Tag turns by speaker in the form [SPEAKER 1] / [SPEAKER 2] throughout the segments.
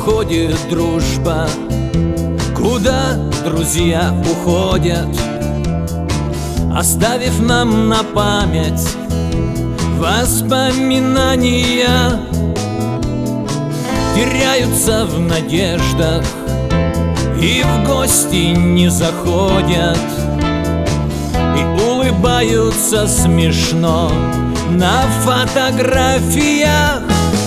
[SPEAKER 1] уходит дружба, куда друзья уходят, оставив нам на память воспоминания. Теряются в надеждах и в гости не заходят, и улыбаются смешно на фотографиях.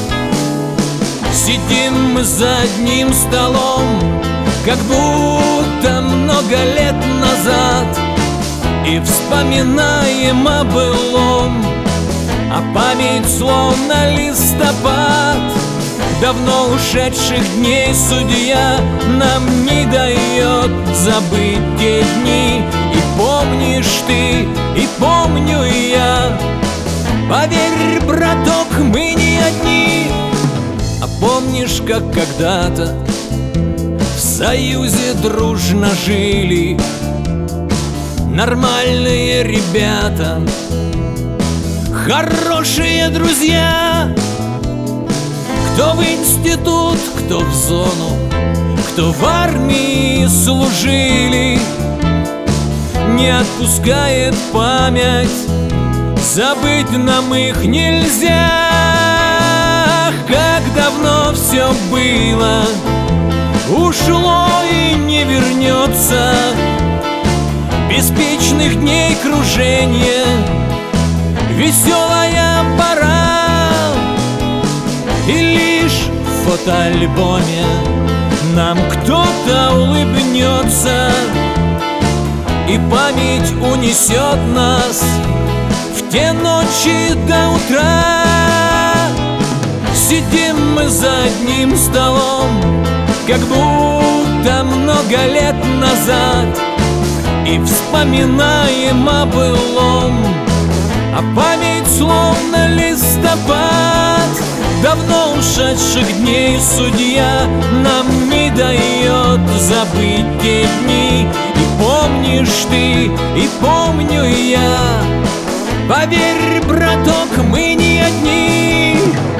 [SPEAKER 1] Сидим мы за одним столом, как будто много лет назад, и вспоминаем о былом, а память словно листопад давно ушедших дней судья нам не дает забыть те дни. И помнишь ты, и помню я. Поверь, браток, мы не одни. А помнишь, как когда-то в союзе дружно жили нормальные ребята, хорошие друзья? Кто в институт, кто в зону, кто в армии служили, не отпускает память, забыть нам их нельзя. Как давно все было, ушло и не вернется, беспечных дней кружения, веселая пора. И лишь в фотоальбоме нам кто-то улыбнется, и память унесет нас в те ночи до утра. Сидим мы за одним столом, как будто много лет назад, и вспоминаем о былом, а память словно листопад давно ушедших дней судья нам не дает забыть те дни. И помнишь ты, и помню я. Поверь, браток, мы не одни.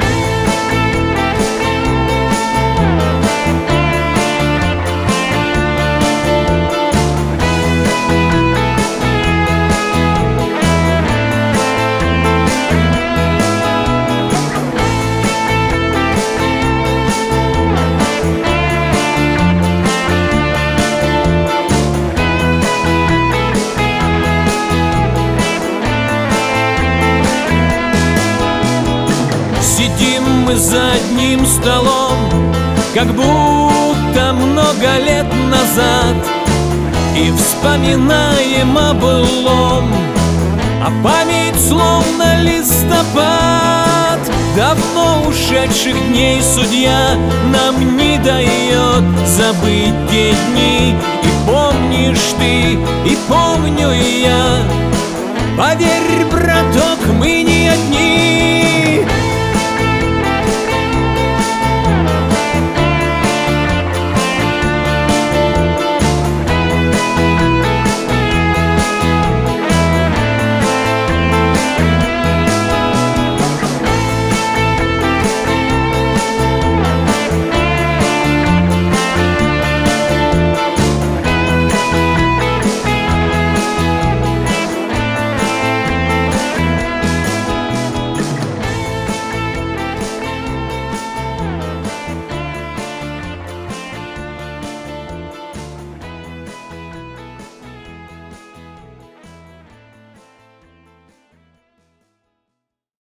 [SPEAKER 1] Сидим мы за одним столом, как будто много лет назад, и вспоминаем о былом, а память словно листопад давно ушедших дней судья нам не дает забыть те дни. И помнишь ты, и помню я. Поверь,